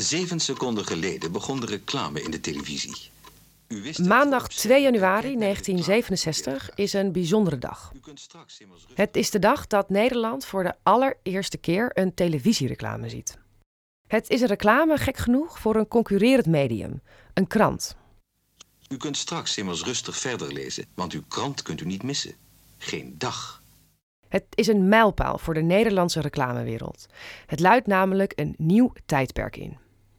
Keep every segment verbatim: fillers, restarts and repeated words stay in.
Zeven seconden geleden begon de reclame in de televisie. U wist Maandag twee januari negentien zevenenzestig is een bijzondere dag. Het is de dag dat Nederland voor de allereerste keer een televisiereclame ziet. Het is een reclame, gek genoeg, voor een concurrerend medium, een krant. U kunt straks immers rustig verder lezen, want uw krant kunt u niet missen. Geen dag. Het is een mijlpaal voor de Nederlandse reclamewereld. Het luidt namelijk een nieuw tijdperk in.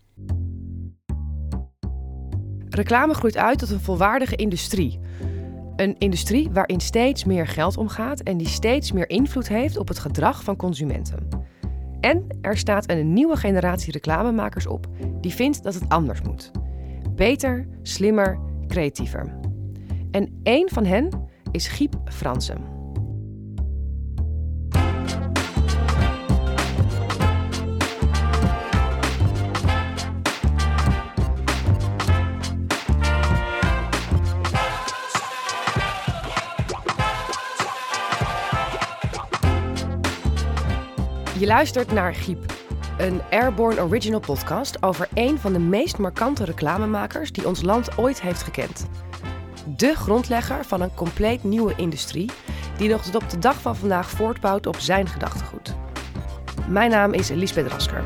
Reclame groeit uit tot een volwaardige industrie. Een industrie waarin steeds meer geld omgaat en die steeds meer invloed heeft op het gedrag van consumenten. En er staat een nieuwe generatie reclamemakers op die vindt dat het anders moet. Beter, slimmer, creatiever. En één van hen is Giep Fransen. Je luistert naar Giep, een Airborne Original podcast over één van de meest markante reclamemakers die ons land ooit heeft gekend. De grondlegger van een compleet nieuwe industrie die nog tot op de dag van vandaag voortbouwt op zijn gedachtegoed. Mijn naam is Liesbeth Rasker.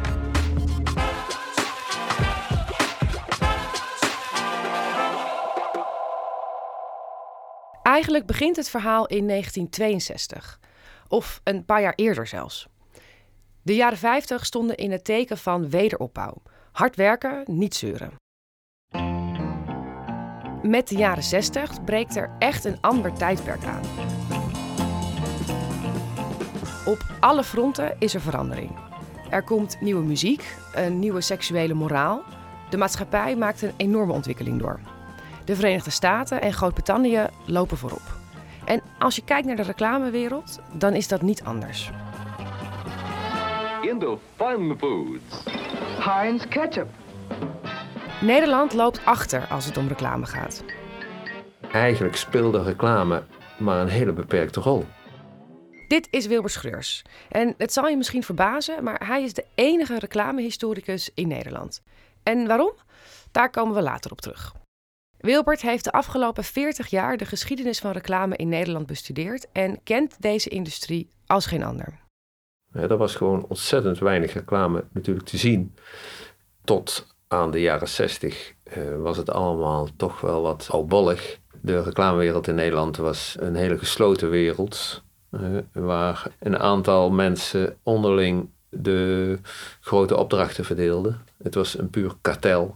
Eigenlijk begint het verhaal in negentien tweeënzestig, of een paar jaar eerder zelfs. De jaren vijftig stonden in het teken van wederopbouw. Hard werken, niet zeuren. Met de jaren zestig breekt er echt een ander tijdperk aan. Op alle fronten is er verandering. Er komt nieuwe muziek, een nieuwe seksuele moraal. De maatschappij maakt een enorme ontwikkeling door. De Verenigde Staten en Groot-Brittannië lopen voorop. En als je kijkt naar de reclamewereld, dan is dat niet anders. Into fun foods. Heinz ketchup. Nederland loopt achter als het om reclame gaat. Eigenlijk speelde reclame maar een hele beperkte rol. Dit is Wilbert Schreurs. En het zal je misschien verbazen, maar hij is de enige reclamehistoricus in Nederland. En waarom? Daar komen we later op terug. Wilbert heeft de afgelopen veertig jaar de geschiedenis van reclame in Nederland bestudeerd en kent deze industrie als geen ander. Ja, er was gewoon ontzettend weinig reclame natuurlijk te zien. Tot aan de jaren zestig uh, was het allemaal toch wel wat oudbollig. De reclamewereld in Nederland was een hele gesloten wereld. Uh, waar een aantal mensen onderling de grote opdrachten verdeelden. Het was een puur kartel.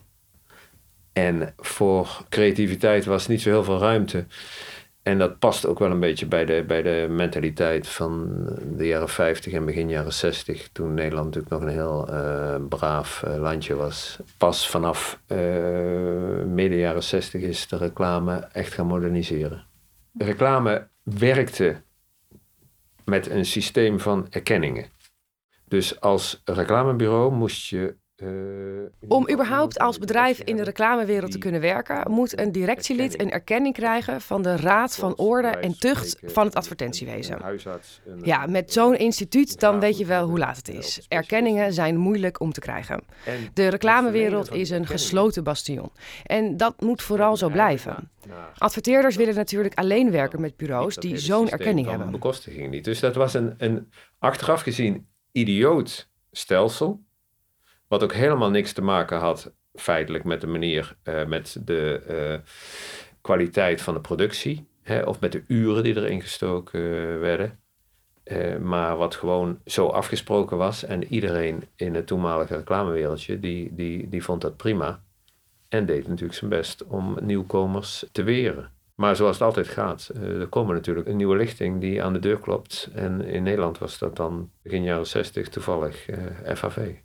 En voor creativiteit was niet zo heel veel ruimte. En dat past ook wel een beetje bij de, bij de mentaliteit van de jaren vijftig en begin jaren zestig. Toen Nederland natuurlijk nog een heel uh, braaf uh, landje was. Pas vanaf uh, midden jaren zestig is de reclame echt gaan moderniseren. De reclame werkte met een systeem van erkenningen. Dus als reclamebureau moest je... Uh, Om überhaupt als bedrijf in de reclamewereld te kunnen werken, moet een directielid een erkenning krijgen van de Raad van Orde en Tucht van het advertentiewezen. Ja, met zo'n instituut dan weet je wel hoe laat het is. Erkenningen zijn moeilijk om te krijgen. De reclamewereld is een gesloten bastion. En dat moet vooral zo blijven. Adverteerders willen natuurlijk alleen werken met bureaus die zo'n erkenning hebben. Bekostiging niet. Dus dat was een, een achteraf gezien idioot stelsel. Wat ook helemaal niks te maken had, feitelijk, met de manier, uh, met de uh, kwaliteit van de productie. Hè, of met de uren die erin gestoken uh, werden. Uh, maar wat gewoon zo afgesproken was. En iedereen in het toenmalige reclamewereldje, die, die, die vond dat prima. En deed natuurlijk zijn best om nieuwkomers te weren. Maar zoals het altijd gaat, uh, er komen natuurlijk een nieuwe lichting die aan de deur klopt. En in Nederland was dat dan begin jaren zestig toevallig uh, F H V.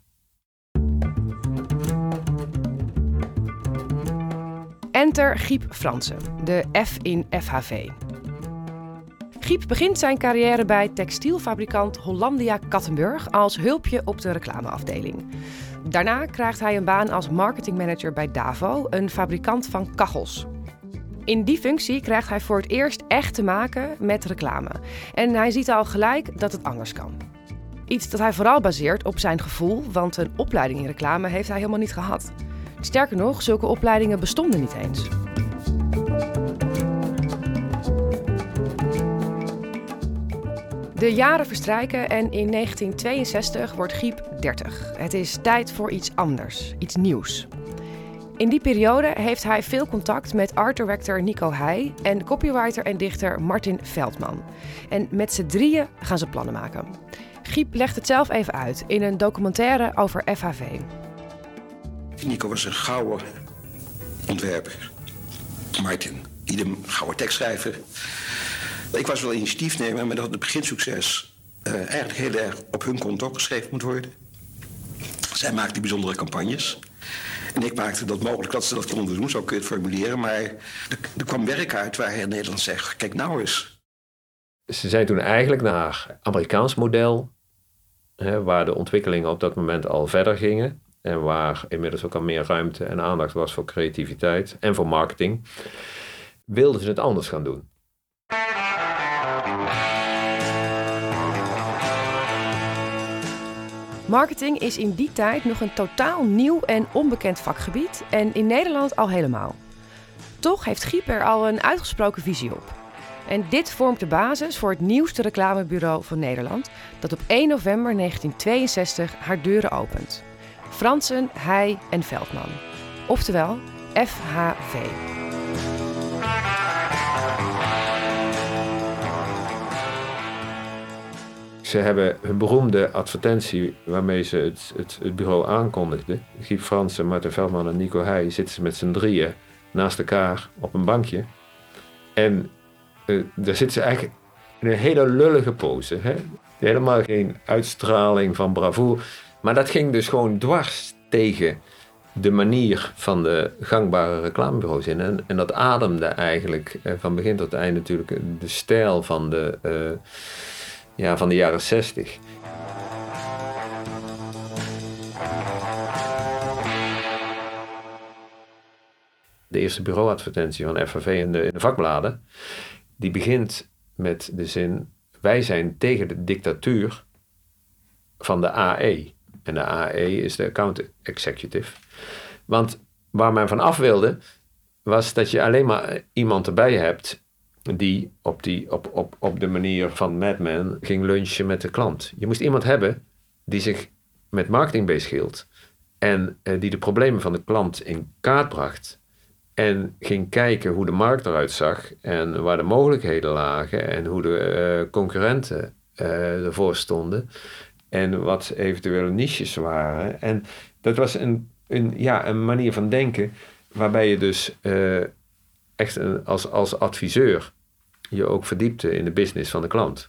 Enter Giep Fransen, de F in F H V. Giep begint zijn carrière bij textielfabrikant Hollandia Kattenburg als hulpje op de reclameafdeling. Daarna krijgt hij een baan als marketingmanager bij Davo, een fabrikant van kachels. In die functie krijgt hij voor het eerst echt te maken met reclame. En hij ziet al gelijk dat het anders kan. Iets dat hij vooral baseert op zijn gevoel, want een opleiding in reclame heeft hij helemaal niet gehad. Sterker nog, zulke opleidingen bestonden niet eens. De jaren verstrijken en in negentien tweeënzestig wordt Giep dertig. Het is tijd voor iets anders, iets nieuws. In die periode heeft hij veel contact met art director Nico Heij en copywriter en dichter Martin Veldman. En met z'n drieën gaan ze plannen maken. Giep legt het zelf even uit in een documentaire over F H V. Nico was een gouden ontwerper. Martin, idem, gouden tekstschrijver. Ik was wel initiatiefnemer, maar dat het beginsucces uh, eigenlijk heel erg op hun konto geschreven moet worden. Zij maakten bijzondere campagnes. En ik maakte dat mogelijk dat ze dat konden doen, zo kun je het formuleren. Maar er, er kwam werk uit waar hij in Nederland zegt, kijk nou eens. Ze zijn toen eigenlijk naar Amerikaans model, hè, waar de ontwikkelingen op dat moment al verder gingen. En waar inmiddels ook al meer ruimte en aandacht was voor creativiteit en voor marketing. Wilden ze het anders gaan doen. Marketing is in die tijd nog een totaal nieuw en onbekend vakgebied en in Nederland al helemaal. Toch heeft Giep er al een uitgesproken visie op. En dit vormt de basis voor het nieuwste reclamebureau van Nederland, dat op één november negentien tweeënzestig haar deuren opent. Franssen, Heij en Veldman. Oftewel F H V. Ze hebben hun beroemde advertentie waarmee ze het, het, het bureau aankondigden. Giep Franssen, Martin Veldman en Nico Heij zitten ze met z'n drieën naast elkaar op een bankje. En uh, daar zitten ze eigenlijk in een hele lullige pose. Hè? Helemaal geen uitstraling van bravoure. Maar dat ging dus gewoon dwars tegen de manier van de gangbare reclamebureaus in. En, en dat ademde eigenlijk uh, van begin tot eind natuurlijk de stijl van de... Uh, Ja, van de jaren zestig. De eerste bureauadvertentie van F H V in de, in de vakbladen, die begint met de zin: wij zijn tegen de dictatuur van de A E. En de A E is de account executive. Want waar men van af wilde, was dat je alleen maar iemand erbij hebt die op, die op, op, op de manier van Mad Men ging lunchen met de klant. Je moest iemand hebben die zich met marketing bezighield en uh, die de problemen van de klant in kaart bracht en ging kijken hoe de markt eruit zag en waar de mogelijkheden lagen en hoe de uh, concurrenten uh, ervoor stonden en wat eventuele niches waren. En dat was een, een, ja, een manier van denken waarbij je dus uh, echt een, als, als adviseur je ook verdiepte in de business van de klant.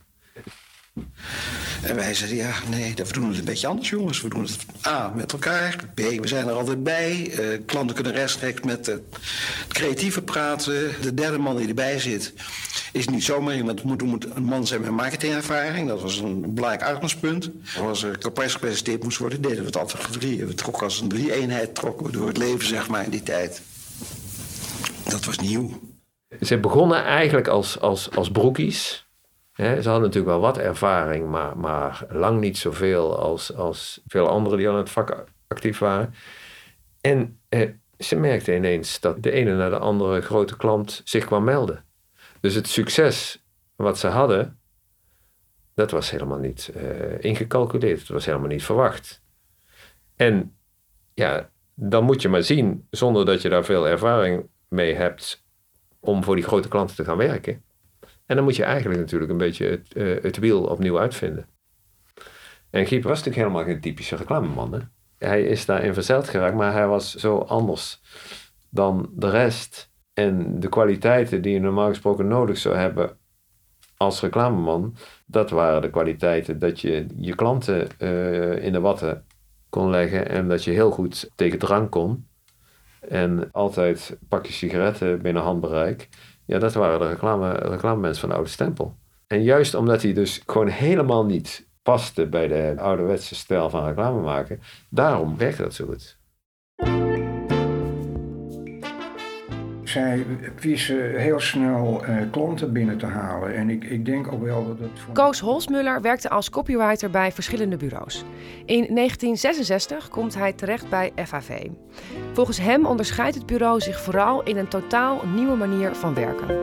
En wij zeiden, ja, nee, we doen het een beetje anders, jongens. We doen het A, met elkaar. B, we zijn er altijd bij. Uh, klanten kunnen rechtstreeks met uh, creatieven praten. De derde man die erbij zit is niet zomaar iemand. Het moet, moet een man zijn met marketingervaring. Dat was een belangrijk uitgangspunt. Als er campagnes gepresenteerd moest worden, deden we het altijd voor drieën. We trokken als een drie-eenheid trokken we door het leven, zeg maar, in die tijd. Dat was nieuw. Ze begonnen eigenlijk als, als, als broekies. He, ze hadden natuurlijk wel wat ervaring, maar, maar lang niet zoveel als, als veel anderen die aan het vak actief waren. En eh, ze merkten ineens dat de ene naar de andere grote klant zich kwam melden. Dus het succes wat ze hadden, dat was helemaal niet uh, ingecalculeerd. Dat was helemaal niet verwacht. En ja, dan moet je maar zien, zonder dat je daar veel ervaring mee hebt, om voor die grote klanten te gaan werken. En dan moet je eigenlijk natuurlijk een beetje het, uh, het wiel opnieuw uitvinden. En Giep was natuurlijk helemaal geen typische reclameman. Hè? Hij is daarin verzeild geraakt, maar hij was zo anders dan de rest. En de kwaliteiten die je normaal gesproken nodig zou hebben als reclameman, dat waren de kwaliteiten dat je je klanten uh, in de watten kon leggen en dat je heel goed tegen drank kon. En altijd pak je sigaretten binnen handbereik. Ja, dat waren de reclame, reclamemensen van de oude stempel. En juist omdat hij dus gewoon helemaal niet paste bij de ouderwetse stijl van reclame maken, daarom werkte dat zo goed. zij wisten heel snel uh, klanten binnen te halen. En ik, ik denk ook wel dat het... Voor... Koos Holsmuller werkte als copywriter bij verschillende bureaus. In negentien zesenzestig komt hij terecht bij F A V. Volgens hem onderscheidt het bureau zich vooral in een totaal nieuwe manier van werken.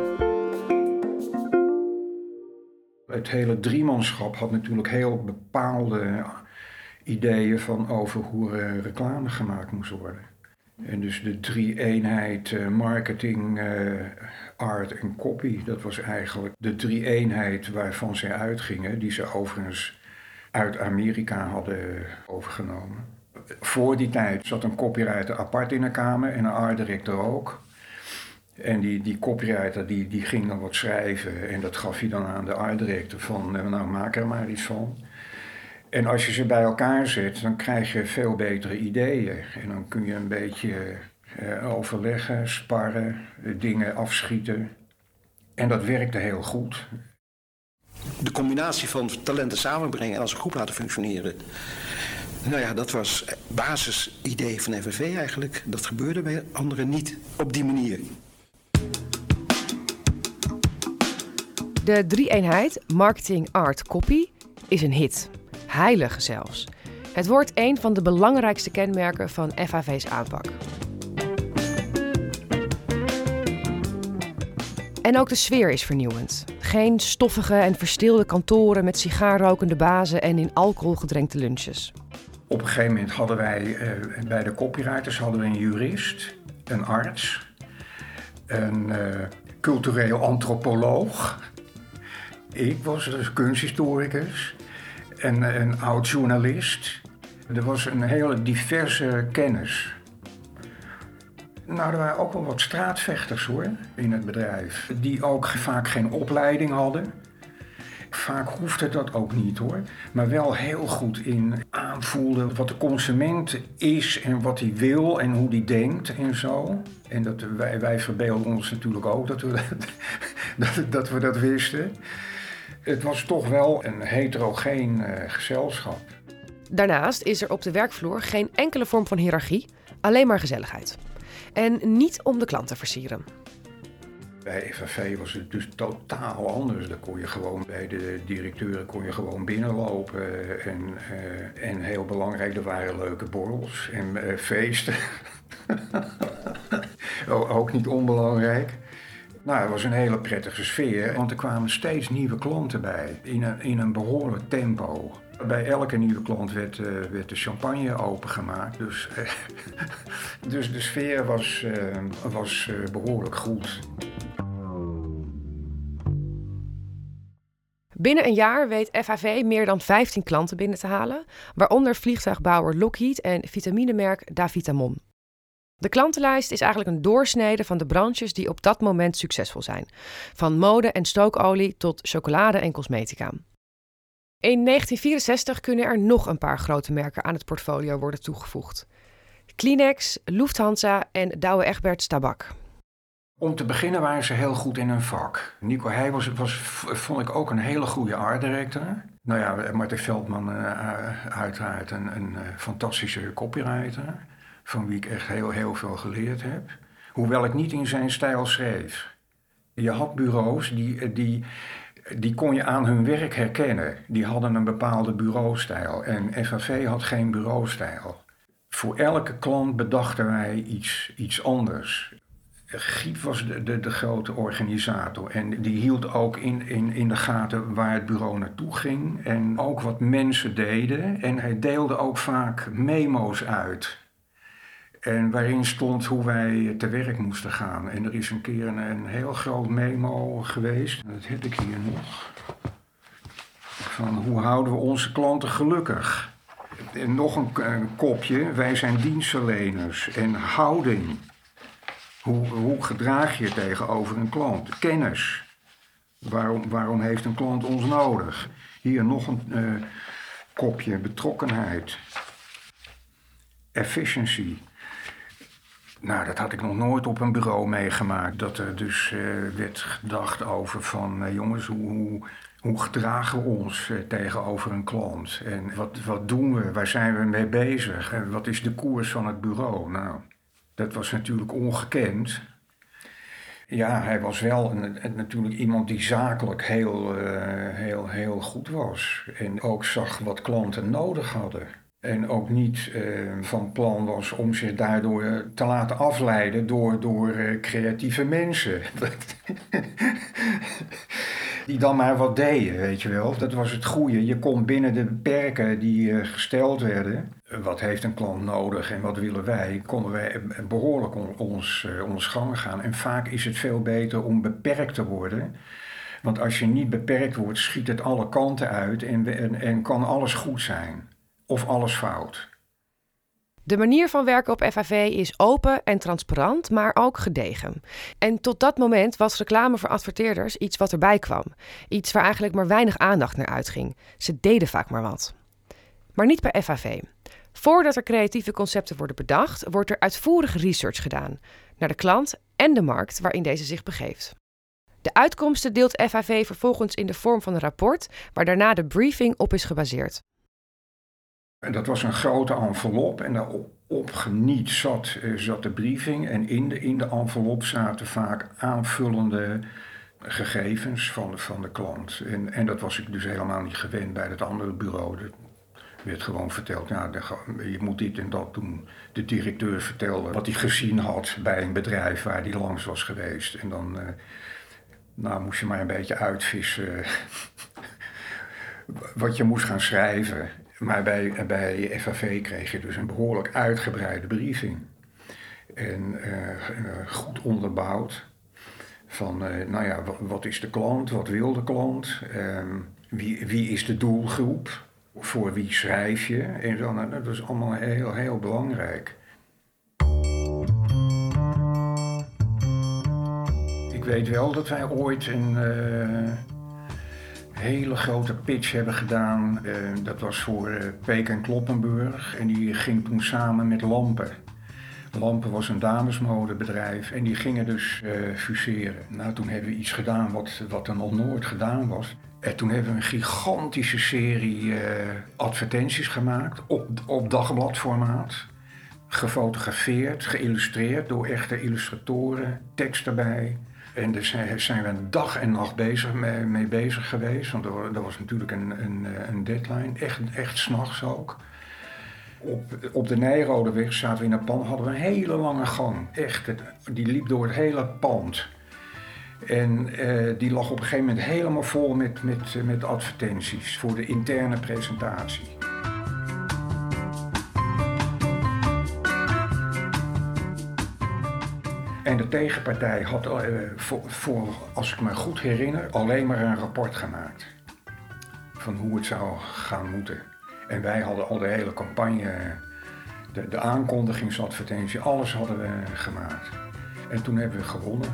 Het hele driemanschap had natuurlijk heel bepaalde ideeën van over hoe uh, reclame gemaakt moest worden. En dus de drie-eenheid uh, marketing, uh, art en copy, dat was eigenlijk de drie-eenheid waarvan zij uitgingen, die ze overigens uit Amerika hadden overgenomen. Voor die tijd zat een copywriter apart in een kamer en een art director ook. En die, die copywriter die, die ging dan wat schrijven en dat gaf hij dan aan de art director van, nou maak er maar iets van. En als je ze bij elkaar zet, dan krijg je veel betere ideeën. En dan kun je een beetje uh, overleggen, sparren, dingen afschieten. En dat werkte heel goed. De combinatie van talenten samenbrengen en als een groep laten functioneren. Nou ja, dat was het basisidee van F A V eigenlijk. Dat gebeurde bij anderen niet op die manier. De drie-eenheid, marketing, art, copy, is een hit. Heilig zelfs. Het wordt een van de belangrijkste kenmerken van F A V's aanpak. En ook de sfeer is vernieuwend. Geen stoffige en verstilde kantoren met sigaarrokende bazen en in alcohol gedrenkte lunches. Op een gegeven moment hadden wij uh, bij de copywriters hadden we een jurist, een arts, een uh, cultureel antropoloog. Ik was dus kunsthistoricus. En een oud journalist. Er was een hele diverse kennis. Nou, er waren ook wel wat straatvechters hoor, in het bedrijf. Die ook vaak geen opleiding hadden. Vaak hoefde dat ook niet hoor. Maar wel heel goed in aanvoelen wat de consument is en wat hij wil en hoe hij denkt en zo. En dat, wij, wij verbeelden ons natuurlijk ook dat we dat, dat, we dat wisten. Het was toch wel een heterogeen uh, gezelschap. Daarnaast is er op de werkvloer geen enkele vorm van hiërarchie, alleen maar gezelligheid. En niet om de klant te versieren. Bij F A V was het dus totaal anders. Daar kon je gewoon bij de directeuren kon je gewoon binnenlopen. En, uh, en heel belangrijk, er waren leuke borrels en uh, feesten. Ook niet onbelangrijk. Nou, het was een hele prettige sfeer, want er kwamen steeds nieuwe klanten bij, in een, in een behoorlijk tempo. Bij elke nieuwe klant werd, uh, werd de champagne opengemaakt, dus, uh, dus de sfeer was, uh, was uh, behoorlijk goed. Binnen een jaar weet F A V meer dan vijftien klanten binnen te halen, waaronder vliegtuigbouwer Lockheed en vitaminemerk Davitamon. De klantenlijst is eigenlijk een doorsnede van de branches die op dat moment succesvol zijn. Van mode en stookolie tot chocolade en cosmetica. In negentien vierenzestig kunnen er nog een paar grote merken aan het portfolio worden toegevoegd. Kleenex, Lufthansa en Douwe Egberts Tabak. Om te beginnen waren ze heel goed in hun vak. Nico Heij was, was, vond ik ook een hele goede art director. Nou ja, Martin Veldman uh, uiteraard een, een uh, fantastische copywriter. Van wie ik echt heel, heel veel geleerd heb. Hoewel ik niet in zijn stijl schreef. Je had bureaus, die, die, die kon je aan hun werk herkennen. Die hadden een bepaalde bureaustijl. En F A V had geen bureaustijl. Voor elke klant bedachten wij iets, iets anders. Giep was de, de, de grote organisator. En die hield ook in, in, in de gaten waar het bureau naartoe ging. En ook wat mensen deden. En hij deelde ook vaak memo's uit. En waarin stond hoe wij te werk moesten gaan. En er is een keer een, een heel groot memo geweest. Dat heb ik hier nog. Van hoe houden we onze klanten gelukkig? En nog een, een kopje. Wij zijn dienstverleners. En houding. Hoe, hoe gedraag je tegenover een klant? Kennis. Waarom, waarom heeft een klant ons nodig? Hier nog een uh, kopje. Betrokkenheid. Efficiency. Nou, dat had ik nog nooit op een bureau meegemaakt. Dat er dus uh, werd gedacht over van... Uh, jongens, hoe, hoe, hoe gedragen we ons uh, tegenover een klant? En wat, wat doen we? Waar zijn we mee bezig? En wat is de koers van het bureau? Nou, dat was natuurlijk ongekend. Ja, hij was wel een, een, natuurlijk iemand die zakelijk heel, uh, heel, heel goed was. En ook zag wat klanten nodig hadden. En ook niet uh, van plan was om zich daardoor te laten afleiden door, door uh, creatieve mensen. Die dan maar wat deden, weet je wel. Dat was het goede. Je kon binnen de beperken die uh, gesteld werden. Wat heeft een klant nodig en wat willen wij? Konden wij behoorlijk on, ons, uh, ons gang gaan. En vaak is het veel beter om beperkt te worden. Want als je niet beperkt wordt, schiet het alle kanten uit en, en, en kan alles goed zijn. Of alles fout. De manier van werken op F A V is open en transparant, maar ook gedegen. En tot dat moment was reclame voor adverteerders iets wat erbij kwam. Iets waar eigenlijk maar weinig aandacht naar uitging. Ze deden vaak maar wat. Maar niet bij F A V. Voordat er creatieve concepten worden bedacht, wordt er uitvoerige research gedaan. Naar de klant en de markt waarin deze zich begeeft. De uitkomsten deelt F A V vervolgens in de vorm van een rapport, waar daarna de briefing op is gebaseerd. En dat was een grote envelop en daarop op geniet zat, uh, zat de briefing. En in de, in de envelop zaten vaak aanvullende gegevens van de, van de klant. En, en dat was ik dus helemaal niet gewend bij het andere bureau. Er werd gewoon verteld, ja, je moet dit en dat doen. De directeur vertelde wat hij gezien had bij een bedrijf waar hij langs was geweest. En dan uh, nou, moest je maar een beetje uitvissen wat je moest gaan schrijven. Maar bij, bij F A V kreeg je dus een behoorlijk uitgebreide briefing. En uh, goed onderbouwd. Van, uh, nou ja, wat, wat is de klant? Wat wil de klant? Uh, wie, wie is de doelgroep? Voor wie schrijf je? En zo, nou, dat is allemaal heel, heel belangrijk. Ik weet wel dat wij ooit een... Uh, hele grote pitch hebben gedaan. Uh, dat was voor uh, Peek en Kloppenburg en die ging toen samen met Lampen. Lampen was een damesmodebedrijf en die gingen dus uh, fuseren. Nou, toen hebben we iets gedaan wat, wat er nog nooit gedaan was. En toen hebben we een gigantische serie uh, advertenties gemaakt op, op dagbladformaat. Gefotografeerd, geïllustreerd door echte illustratoren, tekst erbij. En daar zijn we een dag en nacht bezig mee, mee bezig geweest. Want er was natuurlijk een, een, een deadline. Echt, echt 's nachts ook. Op, op de Nijrodeweg zaten we in een pand. Hadden we een hele lange gang. Echt, het, die liep door het hele pand. En uh, die lag op een gegeven moment helemaal vol met, met, met advertenties. Voor de interne presentatie. En de tegenpartij had, uh, voor, voor, als ik me goed herinner, alleen maar een rapport gemaakt. Van hoe het zou gaan moeten. En wij hadden al de hele campagne, de, de aankondigingsadvertentie, alles hadden we gemaakt. En toen hebben we gewonnen.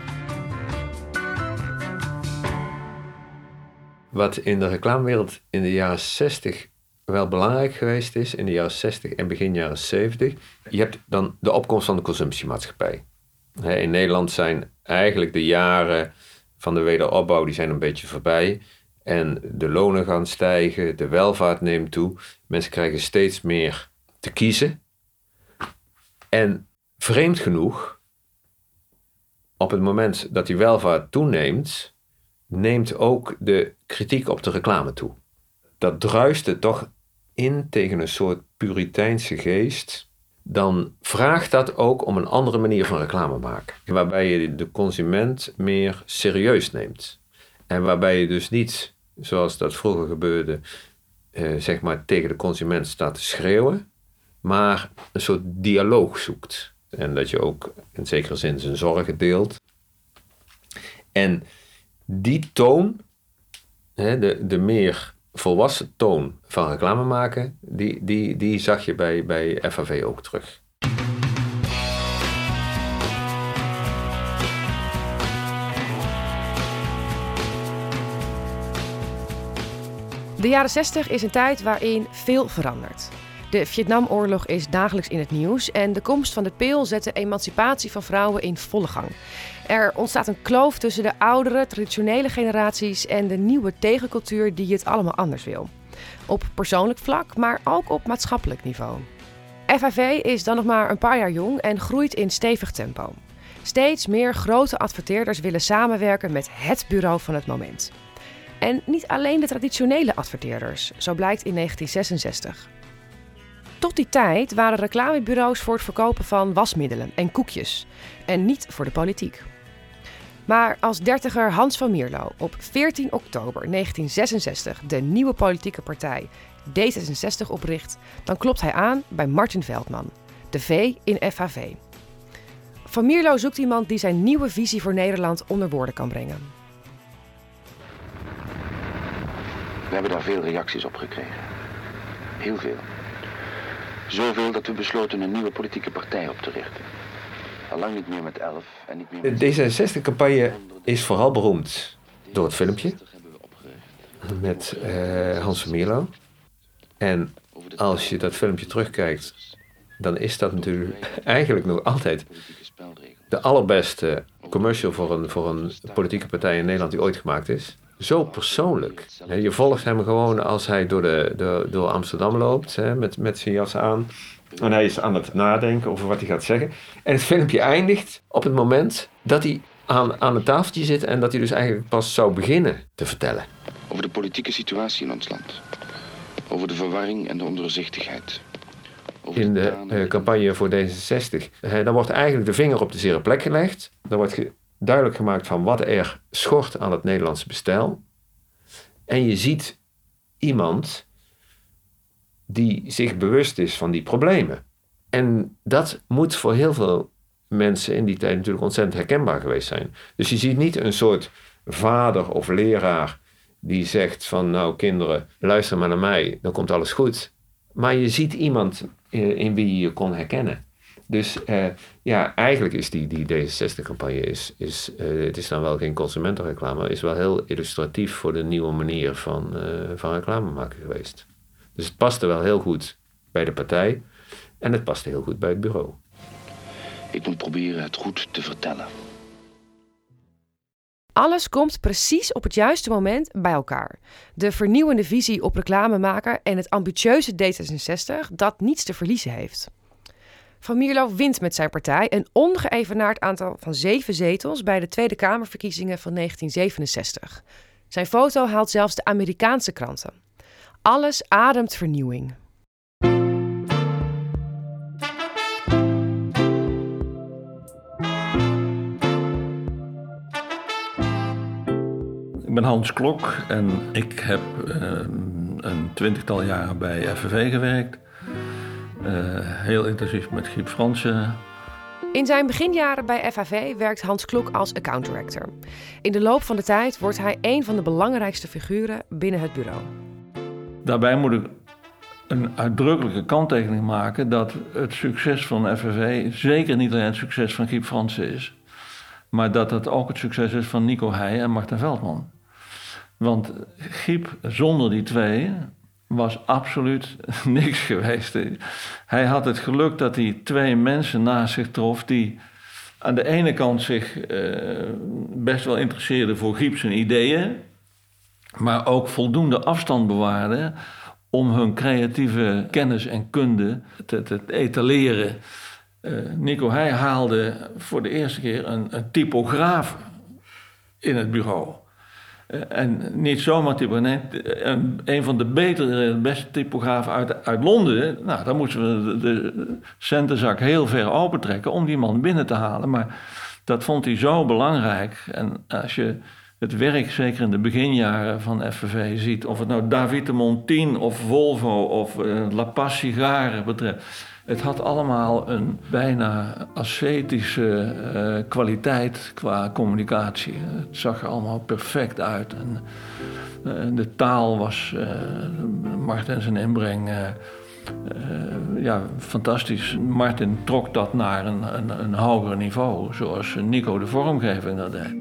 Wat in de reclamewereld in de jaren zestig wel belangrijk geweest is, in de jaren zestig en begin jaren zeventig, je hebt dan de opkomst van de consumptiemaatschappij. In Nederland zijn eigenlijk de jaren van de wederopbouw, die zijn een beetje voorbij. En de lonen gaan stijgen, de welvaart neemt toe. Mensen krijgen steeds meer te kiezen. En vreemd genoeg, op het moment dat die welvaart toeneemt, neemt ook de kritiek op de reclame toe. Dat druiste toch in tegen een soort puriteinse geest. Dan vraagt dat ook om een andere manier van reclame maken. Waarbij je de consument meer serieus neemt. En waarbij je dus niet, zoals dat vroeger gebeurde, eh, zeg maar tegen de consument staat te schreeuwen. Maar een soort dialoog zoekt. En dat je ook in zekere zin zijn zorgen deelt. En die toon, hè, de, de meer volwassen toon van reclame maken, die, die, die zag je bij, bij F A V ook terug. De jaren zestig is een tijd waarin veel verandert. De Vietnamoorlog is dagelijks in het nieuws en de komst van de pil zet de emancipatie van vrouwen in volle gang. Er ontstaat een kloof tussen de oudere, traditionele generaties en de nieuwe tegencultuur die het allemaal anders wil. Op persoonlijk vlak, maar ook op maatschappelijk niveau. F A V is dan nog maar een paar jaar jong en groeit in stevig tempo. Steeds meer grote adverteerders willen samenwerken met het bureau van het moment. En niet alleen de traditionele adverteerders, zo blijkt in negentien zesenzestig. Tot die tijd waren reclamebureaus voor het verkopen van wasmiddelen en koekjes. En niet voor de politiek. Maar als dertiger Hans van Mierlo op veertien oktober negentien zesenzestig de nieuwe politieke partij D zesenzestig opricht, dan klopt hij aan bij Martin Veldman, de V in F H V. Van Mierlo zoekt iemand die zijn nieuwe visie voor Nederland onder woorden kan brengen. We hebben daar veel reacties op gekregen. Heel veel. Zoveel dat we besloten een nieuwe politieke partij op te richten. Allang niet meer met elf en niet meer met... De D zesenzestig-campagne is vooral beroemd door het filmpje met uh, Hans van Mierlo. En als je dat filmpje terugkijkt, dan is dat natuurlijk eigenlijk nog altijd de allerbeste commercial voor een, voor een politieke partij in Nederland die ooit gemaakt is. Zo persoonlijk. Je volgt hem gewoon als hij door, de, de, door Amsterdam loopt, hè, met, met zijn jas aan. En hij is aan het nadenken over wat hij gaat zeggen. En het filmpje eindigt op het moment dat hij aan, aan het tafeltje zit en dat hij dus eigenlijk pas zou beginnen te vertellen. Over de politieke situatie in ons land. Over de verwarring en de ondoorzichtigheid. Over in de uh, campagne voor D zesenzestig. Uh, dan wordt eigenlijk de vinger op de zere plek gelegd. Dan wordt ge- duidelijk gemaakt van wat er schort aan het Nederlandse bestel. En je ziet iemand die zich bewust is van die problemen. En dat moet voor heel veel mensen in die tijd natuurlijk ontzettend herkenbaar geweest zijn. Dus je ziet niet een soort vader of leraar die zegt van nou kinderen, luister maar naar mij, dan komt alles goed. Maar je ziet iemand in, in wie je je kon herkennen. Dus uh, ja, eigenlijk is die, die D zesenzestig-campagne, is, is, uh, het is dan wel geen consumentenreclame, maar is wel heel illustratief voor de nieuwe manier van, uh, van reclame maken geweest. Dus het paste wel heel goed bij de partij en het paste heel goed bij het bureau. Ik moet proberen het goed te vertellen. Alles komt precies op het juiste moment bij elkaar. De vernieuwende visie op reclame maken en het ambitieuze D zesenzestig dat niets te verliezen heeft. Van Mierlo wint met zijn partij een ongeëvenaard aantal van zeven zetels bij de Tweede Kamerverkiezingen van negentien zevenenzestig. Zijn foto haalt zelfs de Amerikaanse kranten. Alles ademt vernieuwing. Ik ben Hans Klok en ik heb uh, een twintigtal jaren bij F H V gewerkt. Uh, heel intensief met Giep Fransen. In zijn beginjaren bij F H V werkt Hans Klok als account director. In de loop van de tijd wordt hij een van de belangrijkste figuren binnen het bureau. Daarbij moet ik een uitdrukkelijke kanttekening maken dat het succes van F H V zeker niet alleen het succes van Giep Fransen is, maar dat het ook het succes is van Nico Heij en Martin Veldman. Want Giep, zonder die twee, was absoluut niks geweest. Hij had het geluk dat hij twee mensen naast zich trof die aan de ene kant zich uh, best wel interesseerden voor Giep zijn ideeën, maar ook voldoende afstand bewaarden om hun creatieve kennis en kunde te, te etaleren. Uh, Nico Heij haalde voor de eerste keer een, een typograaf in het bureau. Uh, en niet zomaar typograaf, nee, een, een van de betere, beste typografen uit, uit Londen. Nou, dan moesten we de, de centenzak heel ver opentrekken om die man binnen te halen. Maar dat vond hij zo belangrijk. En als je het werk, zeker in de beginjaren van F H V, ziet, of het nou David de Montine of Volvo of uh, La Paz Sigaren betreft. Het had allemaal een bijna ascetische uh, kwaliteit qua communicatie. Het zag er allemaal perfect uit. En, uh, de taal was, uh, Martin zijn inbreng, uh, uh, ja, fantastisch. Martin trok dat naar een, een, een hoger niveau, zoals Nico de vormgeving dat deed.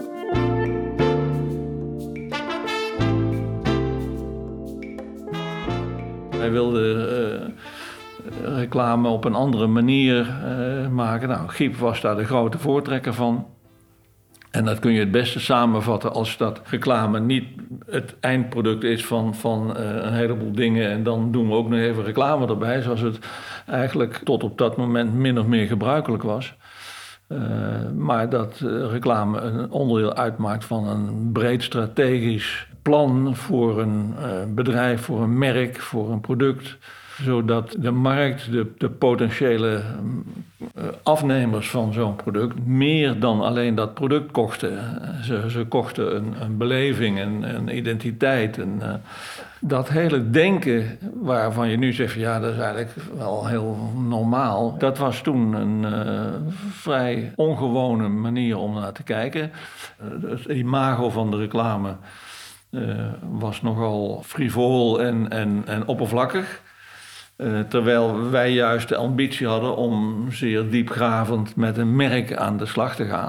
Hij wilde uh, reclame op een andere manier uh, maken. Nou, Giep was daar de grote voortrekker van. En dat kun je het beste samenvatten als dat reclame niet het eindproduct is van, van uh, een heleboel dingen. En dan doen we ook nog even reclame erbij, zoals het eigenlijk tot op dat moment min of meer gebruikelijk was. Uh, maar dat uh, reclame een onderdeel uitmaakt van een breed strategisch plan voor een uh, bedrijf, voor een merk, voor een product. Zodat de markt, de, de potentiële uh, afnemers van zo'n product meer dan alleen dat product kochten. Ze, ze kochten een, een beleving, een, een identiteit. Een, uh, dat hele denken waarvan je nu zegt, ja, dat is eigenlijk wel heel normaal. Dat was toen een uh, vrij ongewone manier om naar te kijken. Uh, het imago van de reclame uh, was nogal frivol en, en, en oppervlakkig. Uh, terwijl wij juist de ambitie hadden om zeer diepgravend met een merk aan de slag te gaan.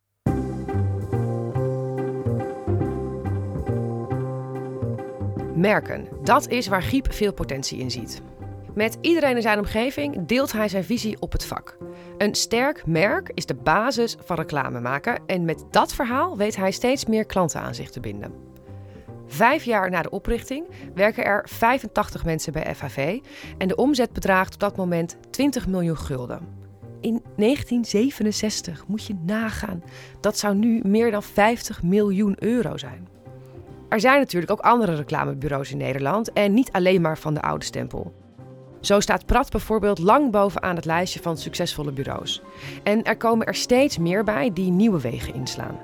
Merken, dat is waar Giep veel potentie in ziet. Met iedereen in zijn omgeving deelt hij zijn visie op het vak. Een sterk merk is de basis van reclame maken en met dat verhaal weet hij steeds meer klanten aan zich te binden. Vijf jaar na de oprichting werken er vijfentachtig mensen bij F H V en de omzet bedraagt op dat moment twintig miljoen gulden. In negentien zevenenzestig moet je nagaan. Dat zou nu meer dan vijftig miljoen euro zijn. Er zijn natuurlijk ook andere reclamebureaus in Nederland en niet alleen maar van de oude stempel. Zo staat Prat bijvoorbeeld lang bovenaan het lijstje van succesvolle bureaus. En er komen er steeds meer bij die nieuwe wegen inslaan.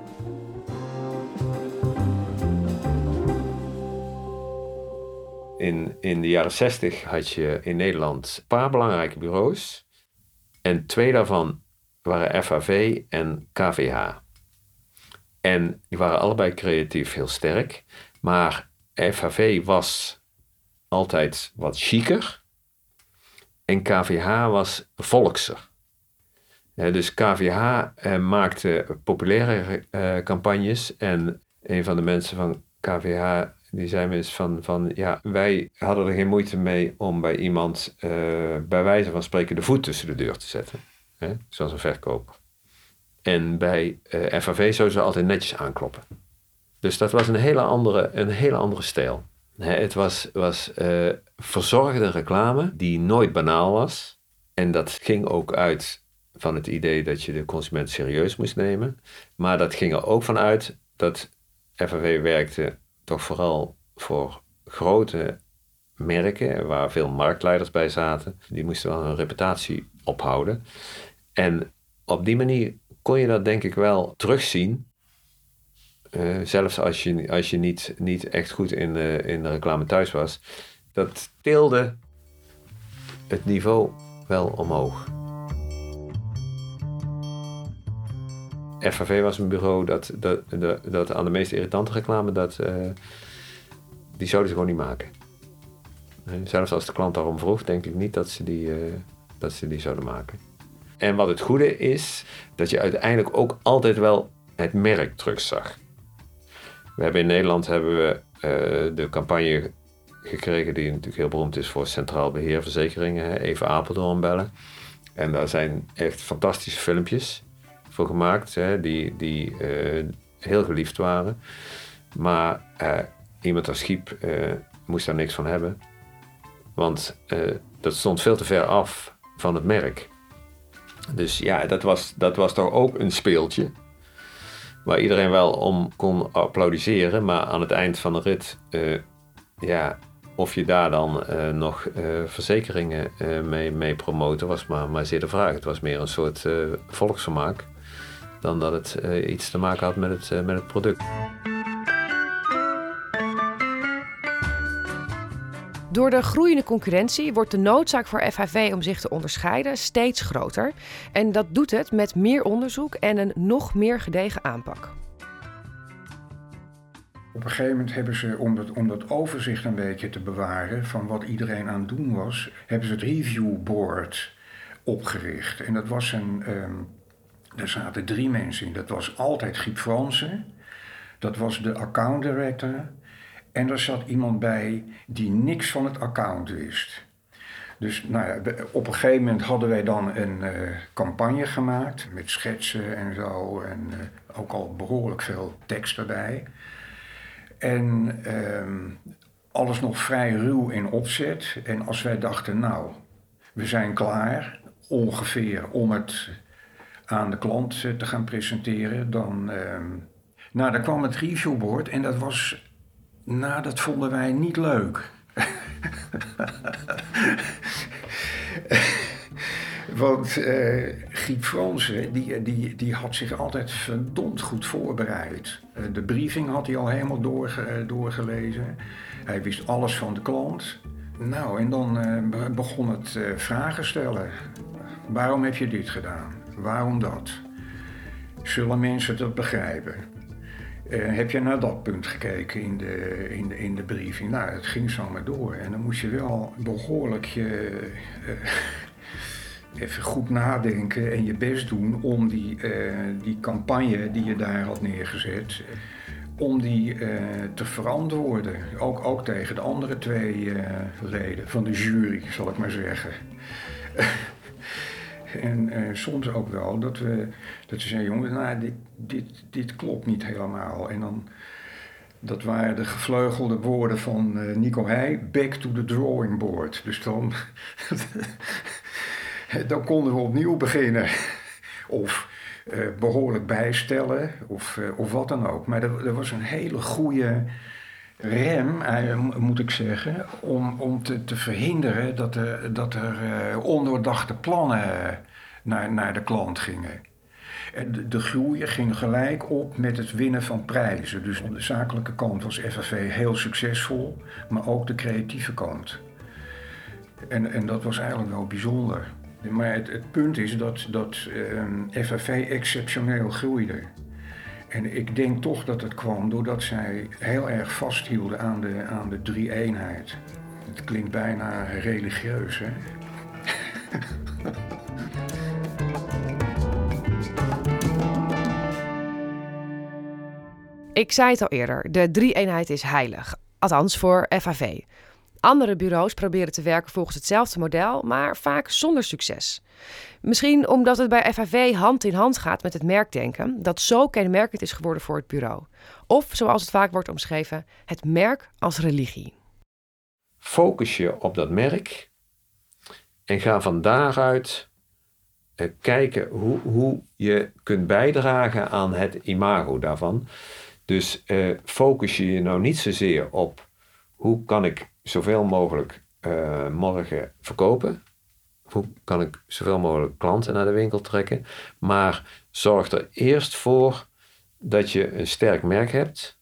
In, in de jaren zestig had je in Nederland een paar belangrijke bureaus. En twee daarvan waren F H V en K V H. En die waren allebei creatief heel sterk. Maar F H V was altijd wat chiquer. En K V H was volkser. Ja, dus K V H eh, maakte populaire eh, campagnes. En een van de mensen van K V H... die zei me eens van, van, ja, wij hadden er geen moeite mee om bij iemand, uh, bij wijze van spreken, de voet tussen de deur te zetten. Hè? Zoals een verkoper. En bij uh, F H V zouden ze altijd netjes aankloppen. Dus dat was een hele andere, een hele andere stijl. Hè, het was, was uh, verzorgde reclame die nooit banaal was. En dat ging ook uit van het idee dat je de consument serieus moest nemen. Maar dat ging er ook van uit dat F H V werkte toch vooral voor grote merken waar veel marktleiders bij zaten. Die moesten wel hun reputatie ophouden. En op die manier kon je dat denk ik wel terugzien. Uh, zelfs als je, als je niet, niet echt goed in de, in de reclame thuis was. Dat tilde het niveau wel omhoog. F H V was een bureau dat, dat, dat, dat aan de meest irritante reclame, dat, uh, die zouden ze gewoon niet maken. Zelfs als de klant daarom vroeg, denk ik niet dat ze, die, uh, dat ze die zouden maken. En wat het goede is, dat je uiteindelijk ook altijd wel het merk terugzag. We hebben in Nederland hebben we uh, de campagne gekregen die natuurlijk heel beroemd is voor Centraal Beheer Verzekeringen, hè, even Apeldoorn bellen. En daar zijn echt fantastische filmpjes voor gemaakt, hè, die, die uh, heel geliefd waren. Maar uh, iemand als Giep uh, moest daar niks van hebben. Want uh, dat stond veel te ver af van het merk. Dus ja, dat was, dat was toch ook een speeltje. Waar iedereen wel om kon applaudisseren. Maar aan het eind van de rit, uh, ja, of je daar dan uh, nog uh, verzekeringen uh, mee, mee promoten, was maar, maar zeer de vraag. Het was meer een soort uh, volksvermaak dan dat het uh, iets te maken had met het, uh, met het product. Door de groeiende concurrentie wordt de noodzaak voor F H V om zich te onderscheiden steeds groter. En dat doet het met meer onderzoek en een nog meer gedegen aanpak. Op een gegeven moment hebben ze, om dat, om dat overzicht een beetje te bewaren van wat iedereen aan het doen was, hebben ze het review board opgericht. En dat was een, um, daar zaten drie mensen in. Dat was altijd Giep Fransen, dat was de account director en er zat iemand bij die niks van het account wist. Dus nou ja, op een gegeven moment hadden wij dan een uh, campagne gemaakt met schetsen en zo en uh, ook al behoorlijk veel tekst erbij. En um, alles nog vrij ruw in opzet. En als wij dachten, nou, we zijn klaar ongeveer om het aan de klant te gaan presenteren. Dan, uh, nou, daar kwam het reviewboard en dat was, nou, dat vonden wij niet leuk. Want uh, Giep Fransen, die, die, die had zich altijd verdomd goed voorbereid. Uh, de briefing had hij al helemaal doorge, doorgelezen. Hij wist alles van de klant. Nou, en dan uh, begon het uh, vragen stellen. Waarom heb je dit gedaan? Waarom dat? Zullen mensen dat begrijpen? Uh, heb je naar dat punt gekeken in de, in, de, in de briefing? Nou, het ging zo maar door. En dan moest je wel behoorlijk je... Uh, even goed nadenken en je best doen om die, uh, die campagne die je daar had neergezet, om die uh, te verantwoorden. Ook, ook tegen de andere twee uh, leden van de jury, zal ik maar zeggen. En uh, soms ook wel dat we, dat we zeiden, jongens, nou, dit, dit, dit klopt niet helemaal. En dan, dat waren de gevleugelde woorden van uh, Nico Heij, back to the drawing board. Dus dan... Dan konden we opnieuw beginnen. Of uh, behoorlijk bijstellen, of, uh, of wat dan ook. Maar er, er was een hele goede rem, uh, moet ik zeggen, om, om te, te verhinderen dat er, dat er uh, ondoordachte plannen naar, naar de klant gingen. De, de groei ging gelijk op met het winnen van prijzen. Dus aan de zakelijke kant was F F V heel succesvol, maar ook de creatieve kant. En, en dat was eigenlijk wel bijzonder. Maar het, het punt is dat, dat um, F F V exceptioneel groeide. En ik denk toch dat het kwam doordat zij heel erg vasthielden aan de, aan de drie-eenheid. Het klinkt bijna religieus, hè? Ik zei het al eerder, de drie-eenheid is heilig. Althans voor F H V. Andere bureaus proberen te werken volgens hetzelfde model, maar vaak zonder succes. Misschien omdat het bij F H V hand in hand gaat met het merkdenken, dat zo kenmerkend is geworden voor het bureau. Of, zoals het vaak wordt omschreven, het merk als religie. Focus je op dat merk en ga van daaruit uh, kijken hoe, hoe je kunt bijdragen aan het imago daarvan. Dus uh, focus je je nou niet zozeer op hoe kan ik zoveel mogelijk uh, morgen verkopen. Hoe kan ik zoveel mogelijk klanten naar de winkel trekken. Maar zorg er eerst voor dat je een sterk merk hebt.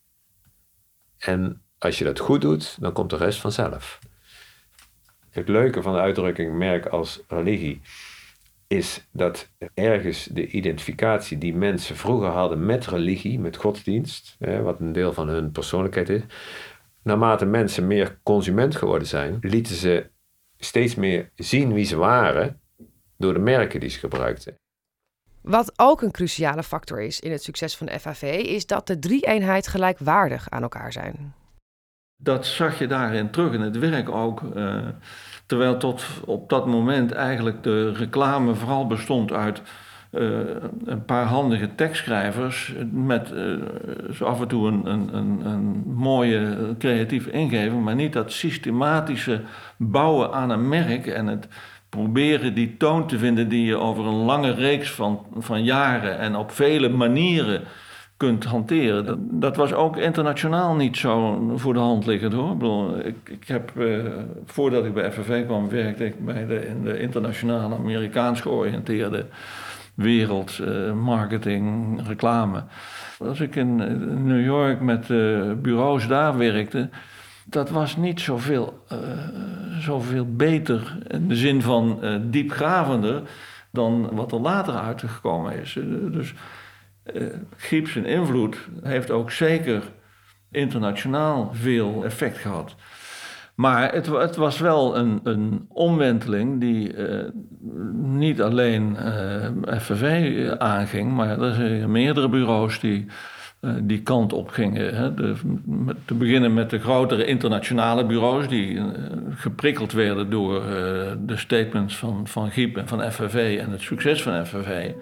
En als je dat goed doet, dan komt de rest vanzelf. Het leuke van de uitdrukking merk als religie is dat ergens de identificatie die mensen vroeger hadden met religie, met godsdienst, hè, wat een deel van hun persoonlijkheid is, naarmate mensen meer consument geworden zijn, lieten ze steeds meer zien wie ze waren door de merken die ze gebruikten. Wat ook een cruciale factor is in het succes van de F H V, is dat de drie-eenheid gelijkwaardig aan elkaar zijn. Dat zag je daarin terug in het werk ook. Uh, terwijl tot op dat moment eigenlijk de reclame vooral bestond uit uh, een paar handige tekstschrijvers met uh, zo af en toe een, een, een, een mooie creatieve ingeving, maar niet dat systematische bouwen aan een merk en het proberen die toon te vinden die je over een lange reeks van, van jaren en op vele manieren kunt hanteren. Dat, dat was ook internationaal niet zo voor de hand liggend, hoor. Ik bedoel, ik, ik heb, uh, voordat ik bij F F V kwam, werkte ik bij de, in de internationale Amerikaans georiënteerde wereld, uh, marketing, reclame. Als ik in New York met uh, bureaus daar werkte, dat was niet zoveel, uh, zoveel beter in de zin van uh, diepgravender dan wat er later uitgekomen is. Uh, dus uh, Giep zijn invloed heeft ook zeker internationaal veel effect gehad. Maar het, het was wel een, een omwenteling die uh, niet alleen uh, F F V aanging, maar er zijn meerdere bureaus die uh, die kant op gingen. Hè. De, met, te beginnen met de grotere internationale bureaus die uh, geprikkeld werden door uh, de statements van, van Giep en van F F V en het succes van F F V.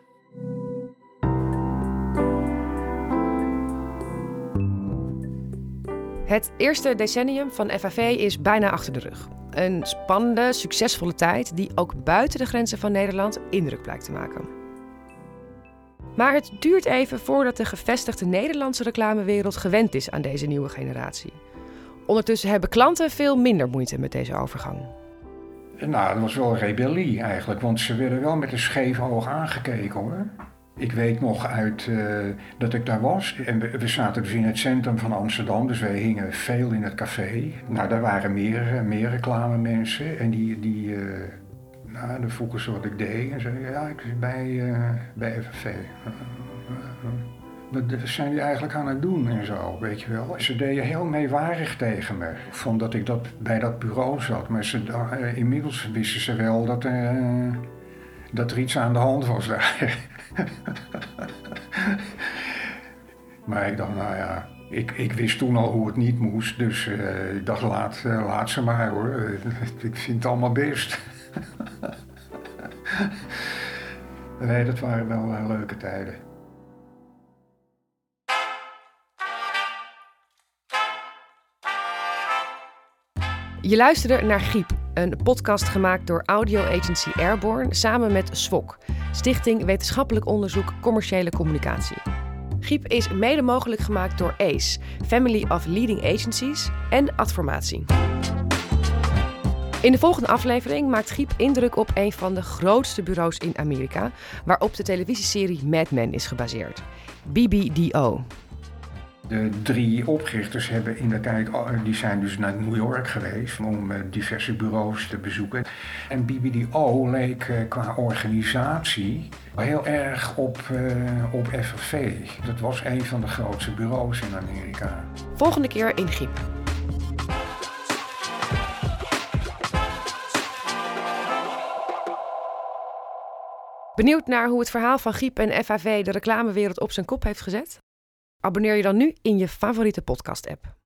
Het eerste decennium van F H V is bijna achter de rug. Een spannende, succesvolle tijd die ook buiten de grenzen van Nederland indruk blijkt te maken. Maar het duurt even voordat de gevestigde Nederlandse reclamewereld gewend is aan deze nieuwe generatie. Ondertussen hebben klanten veel minder moeite met deze overgang. Nou, dat was wel een rebellie eigenlijk, want ze werden wel met een scheef oog aangekeken hoor. Ik weet nog uit uh, dat ik daar was en we, we zaten dus in het centrum van Amsterdam, dus wij hingen veel in het café. Nou, daar waren meer, meer reclamemensen en die, die uh, nou, dan vroegen ze wat ik deed en zeiden ja, ik zit bij, uh, bij F F V. Uh, uh, uh. Wat zijn die eigenlijk aan het doen en zo, weet je wel. Ze deden heel meewarig tegen me, vond dat ik dat bij dat bureau zat. Maar ze, uh, inmiddels wisten ze wel dat, uh, dat er iets aan de hand was daar. Maar ik dacht, nou ja, ik, ik wist toen al hoe het niet moest. Dus uh, ik dacht, laat, uh, laat ze maar hoor. Uh, ik vind het allemaal best. Nee, dat waren wel uh, leuke tijden. Je luisterde naar Giep, een podcast gemaakt door audio agency Airborne samen met S W O C, Stichting Wetenschappelijk Onderzoek Commerciële Communicatie. Giep is mede mogelijk gemaakt door A C E, Family of Leading Agencies en Adformatie. In de volgende aflevering maakt Giep indruk op een van de grootste bureaus in Amerika, waarop de televisieserie Mad Men is gebaseerd, B B D O. De drie oprichters hebben in de tijd, die zijn dus naar New York geweest om diverse bureaus te bezoeken. En B B D O leek qua organisatie heel erg op, uh, op F F V. Dat was een van de grootste bureaus in Amerika. Volgende keer in Giep. Benieuwd naar hoe het verhaal van Giep en F A V de reclamewereld op zijn kop heeft gezet? Abonneer je dan nu in je favoriete podcast-app.